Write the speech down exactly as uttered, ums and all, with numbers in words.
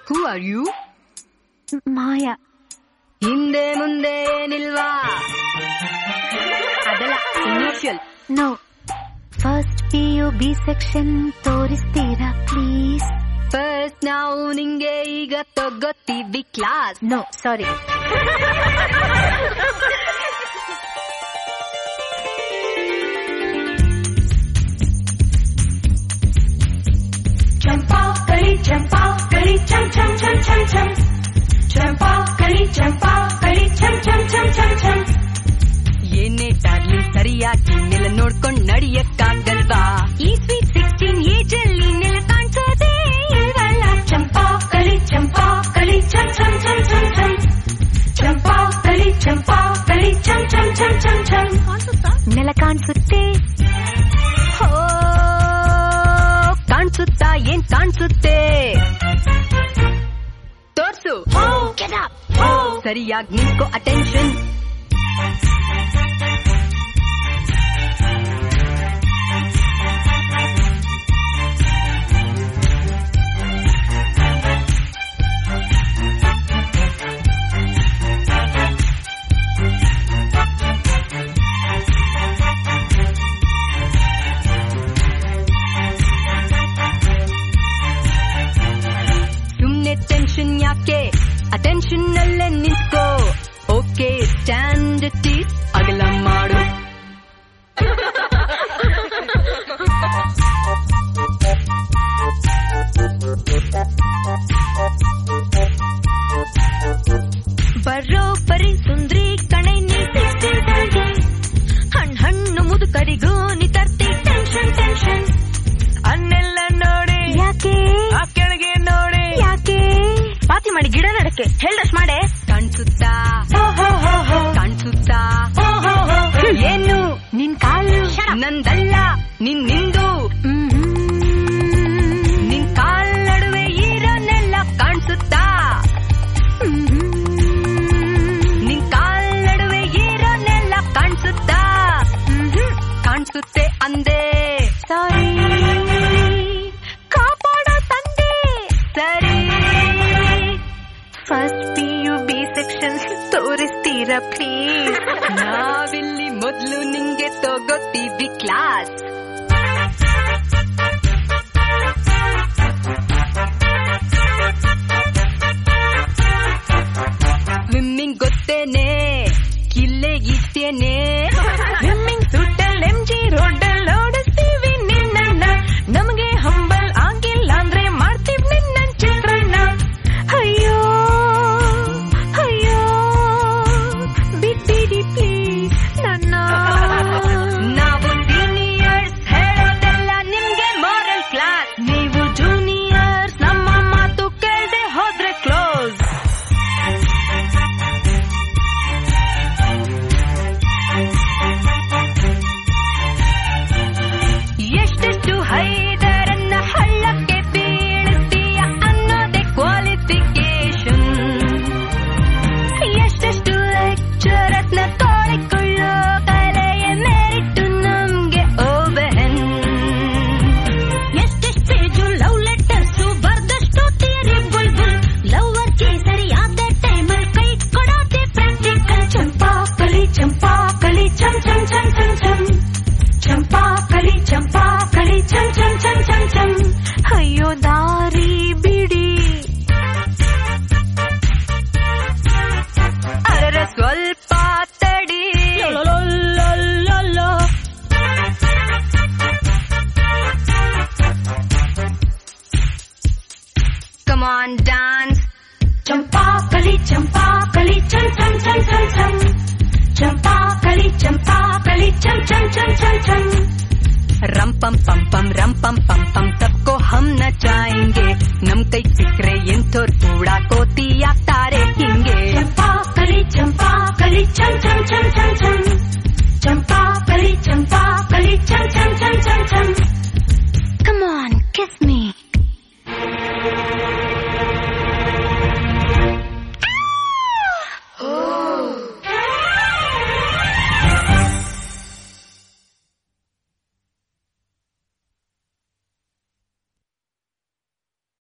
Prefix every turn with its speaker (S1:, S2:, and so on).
S1: Who are you?
S2: Maya.
S1: ಹಿಂದೆ ಮುಂದೆ ಏನಿಲ್ವಾ? ಅದಲ್ಲ initial.
S2: No. First P U B section ತೋರಿಸ್ತೀರಾ ಪ್ಲೀಸ್?
S1: ಫಸ್ಟ್ ನಾವು ನಿಂಗೆ ಈಗ ತಗೋತೀವಿ ಕ್ಲಾಸ್.
S2: No, sorry.
S3: ಚಂಪಾ ಕಲಿ ಚಂಪಾ ಕಲಿ ಚಂ ಚಂ ಚಂ ಚಂ ಚಂ ಚಂಪಾ ಕಲಿ ಚಂಪಾ ಕಲಿ ಚಂ ಚಂ ಚಂ ಚಂ ಚಂ.
S1: ಏನೇ ಟಾಗ್ಲಿ ಸರಿಯಾಗಿ ನೆಲ ನೋಡ್ಕೊಂಡ್ ನಡಿಯಕ್ಕಾಗಲ್ವಾ? ಈ ಸ್ವೀಟ್ ಸಿಕ್ಸ್ಟೀನ್ ಏಜ್ ಅಲ್ಲಿ ನೆಲ ಕಾಣಿಸೋದೇ ಇಲ್ವಲ್ಲ.
S3: ಚಂಪಾ ಕಲಿ ಚಂಪಾ ಕಲಿ ಚಂ ಚಂ ಚಂ ಚಂ ಚಂ ಚಂಪಾ ಕಲಿ ಚಂಪಾ ಕಲಿ ಚಂ ಚಂ ಚಂ ಚಂ ಚಂ.
S2: ನೆಲ ಕಾಣಿಸುತ್ತೆ.
S1: ಹೋ ಕಾಣಿಸುತ್ತಾ? ಏನ್ ಕಾಣಿಸುತ್ತೆ? ತೋರ್ಸು. ಸರಿಯಾಗಿ ನಿಂತ್ಕೋ, ಅಟೆನ್ಷನ್. ಟೆನ್ಷನ್ ಯಾಕೆ? ಅಟೆನ್ಷನ್ ಅಲ್ಲೇ ನಿಂತ್ಕೋ. ಓಕೆ ಸ್ಟ್ಯಾಂಡ್ ಟೀಸ್ ಅಗಲ ಮಾಡು. ಬರೋಬ್ಬರಿ ಸುಂದ್ರಿ ಕಣೆ ನೀ ಸಿಕ್ಸ್ಟಿ. ಹಣ್ ಹಣ್ಣು ಮುದುಕರಿಗೂ ನೀ ತರ್ತಿ ಟೆನ್ಷನ್ ಟೆನ್ಷನ್. ಅನ್ನೆಲ್ಲ ನೋಡಿ
S2: ಯಾಕೆ?
S1: ಆ ಕೆಳಗೆ ನೋಡಿ
S2: ಯಾಕೆ?
S1: ಪಾತಿ ಮಾಡಿ ಗಿಡ ನಡಕ್ಕೆ ಹೆಲ್ಡಸ್ ಮಾಡೆ. ಕಾಣಿಸುತ್ತಾ? ಕಾಣಿಸುತ್ತಾ? ಏನು?
S2: ನಿನ್ ಕಾಲು
S1: ನಂದಲ್ಲ, ನಿನ್ ನಿಂದು. ನಿನ್ ಕಾಲ್ ನಡುವೆ ಇರೋನೆಲ್ಲ ಕಾಣಿಸುತ್ತಾ? ನಿನ್ ಕಾಲ್ ನಡುವೆ ಇರೋನೆಲ್ಲ ಕಾಣಿಸುತ್ತಾ? ಕಾಣಿಸುತ್ತೆ ಅಂದೆ.
S2: ಸಾರಿ
S1: ಕಾಪಾಡೋ ತಂದೆ. ಸರಿ.
S2: First P U B section ತೋರಿಸ್ತೀರಾ ಪ್ಲೀಸ್?
S1: ನಾವಿಲ್ಲಿ ಮೊದ್ಲು ನಿಂಗೆ ತಗೋತೀವಿ ಕ್ಲಾಸ್. ಸ್ವಿಮ್ಮಿಂಗ್ ಗೊತ್ತೇನೆ, ಕಿಲ್ಲೆ ಇಷ್ಟೇನೆ. ಸ್ವಿಮ್ಮಿಂಗ್ ಸೂಟಲ್ಲಿ ಎಂ ಜಿ ರೋಡಲ್ಲಿ ಓಡಿಸ್ತೀವಿ ನಿನ್ನ. ನಮಗೆ ಹಂಬಲ್ ಆಗಿಲ್ಲ ಅಂದ್ರೆ ಮಾಡ್ತೀವಿ ನಿನ್ನ ಚಿತ್ರಣ.
S2: ಅಯ್ಯೋ ಅಯ್ಯೋ ಬಿಟ್ಬಿಡಿ ಪ್ಲೀಸ್ ನನ್ನ.
S1: ನಾವು ಸೀನಿಯರ್ಸ್ ಹೇಳೋದೆಲ್ಲ ನಿಮ್ಗೆ ಮಾರಲ್ ಕ್ಲಾಸ್. ನೀವು ಜೂನಿಯರ್ಸ್ ನಮ್ಮ ಮಾತು ಕೇಳದೆ ಹೋದ್ರೆ ಕ್ಲೋಸ್. ಎಷ್ಟೆಷ್ಟು ಹೈದರನ್ನ ಹಳ್ಳಕ್ಕೆ ಬೀಳಿಸ್ತೀಯ ಅನ್ನೋದೇ ಕ್ವಾಲಿಫಿಕೇಶನ್. ಎಷ್ಟೆಷ್ಟು ಲೆಕ್ಚರರ್ಸ್ನ ತೋರಿಕೊಳ್ಳೋ ಕಲೆಯ ಮೆರಿಟು ನಮ್ಗೆ ಓವೆನ್. ಎಷ್ಟೆಷ್ಟು ಪೇಜು ಲವ್ ಲೆಟರ್ಸು ಬರ್ದಷ್ಟು ಥಿಯರಿ ಬುಲ್ಬುಲ್. ಲವ್ವರ್ಗೆ ಸರಿಯಾದ ಟೈಮಲ್ಲಿ ಕೈ ಕೊಡೋದೆ ಪ್ರಾಕ್ಟಿಕಲ್.
S3: ಚಂಪಾ ಕಲಿ ಚಂಪಾ ಕಲಿ ಚಂ ಚಂ ಚಂ ಚಂ ಚಂ ಚಂಪಾ ಕಲಿ ಚಂಪಾ ಕಲಿ ಚಂ ಚಂ ಚಂ ಚಂ ಚಂ.
S2: ಅಯ್ಯೋ ದಾರಿ ಬಿಡಿ.
S1: ಅರರ ಸ್ವಲ್ಪ ತಡಿ. Come on, dance.
S3: ಚಂಪಾ ಕಲಿ ಚಂಪಾ ಕಲಿ ಚಂ ಚಂ ಚಂ ಚಂ ಚಂ ಚಂಪಾ ಕಲಿ ಚಂಪಾ ಕಲಿ ಚಂ ಚಂ ಚಂ ಚಂ ಚಂ.
S1: रम पम पम पम रम पम पम पम सबको हम नचाएंगे. नम कई सिक्रे ಎಂಥೋರ್ ಕೂಡ ಕೋತಿ ಆಗ್ತಾ